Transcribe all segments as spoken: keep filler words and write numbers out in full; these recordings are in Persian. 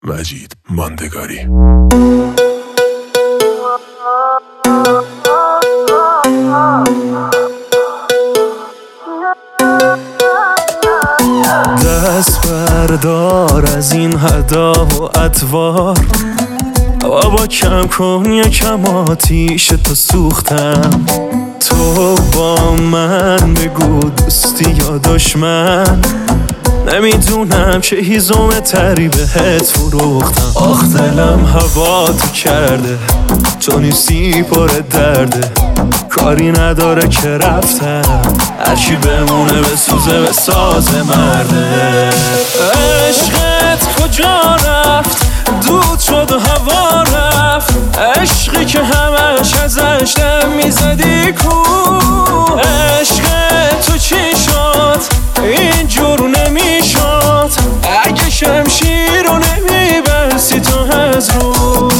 مجید ماندگاری. دست بردار از این هدا و اطوار، بابا کم کن یکم آتیش تو سوختم. تو با من بگو دوستی یا دشمن، نمیدونم چه هیزم تری بهت فروختم. آخ دلم هوا تو کرده، تو نیستی پر درده، کاری نداره که رفتم، هرچی بمونه بسوزه به ساز مرده. عشقت کجا رفت؟ دود شد و هوا رفت، عشقی که همش ازش دم میزدی کو؟ عشق تو چی شد؟ اینجور نمیشد، اگه شمشیر رو نمیبستی تو از رو.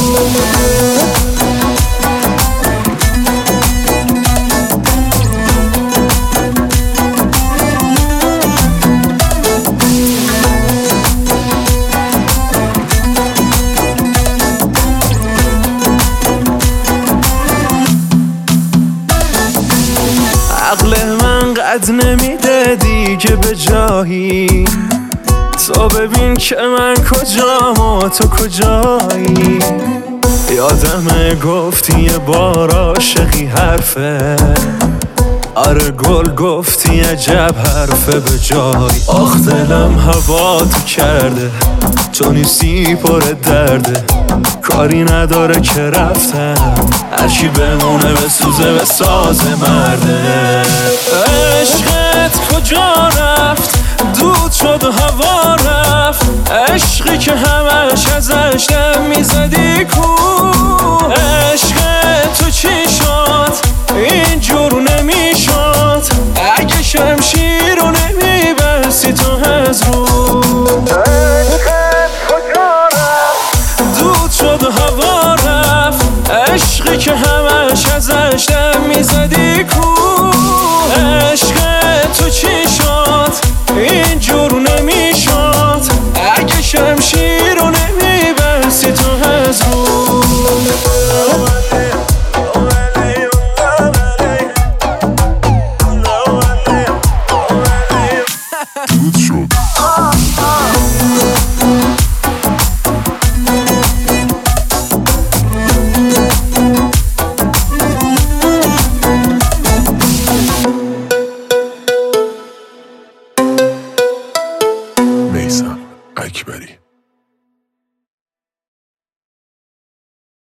عقل من قد نمیده دیگه به جایی، تو ببین که من کجام و تو کجایی. یادمه گفتی یه بار عاشقی حرفه، آره گل گفتی عجب حرفه به جایی. آخ دلم هوا تو کرده، تو نیستی پر درده، کاری نداره که رفتم، هرچی بمونه بسوزه به ساز مرده. عشقت کجا رفت؟ دود شد و هوا رفت، عشقی که همش ازش دم میزدی کو؟ عشق تو چی شد؟ اینجور نمیشد، اگه شمشیر رو نمیبستی تو از رو. عشقت کجا رفت؟ دود شد و هوا رفت، عشقی که همش ازش دم میزدی کو؟ عشق تو چی شد؟ اینجور نمیشد، اگه شمشیر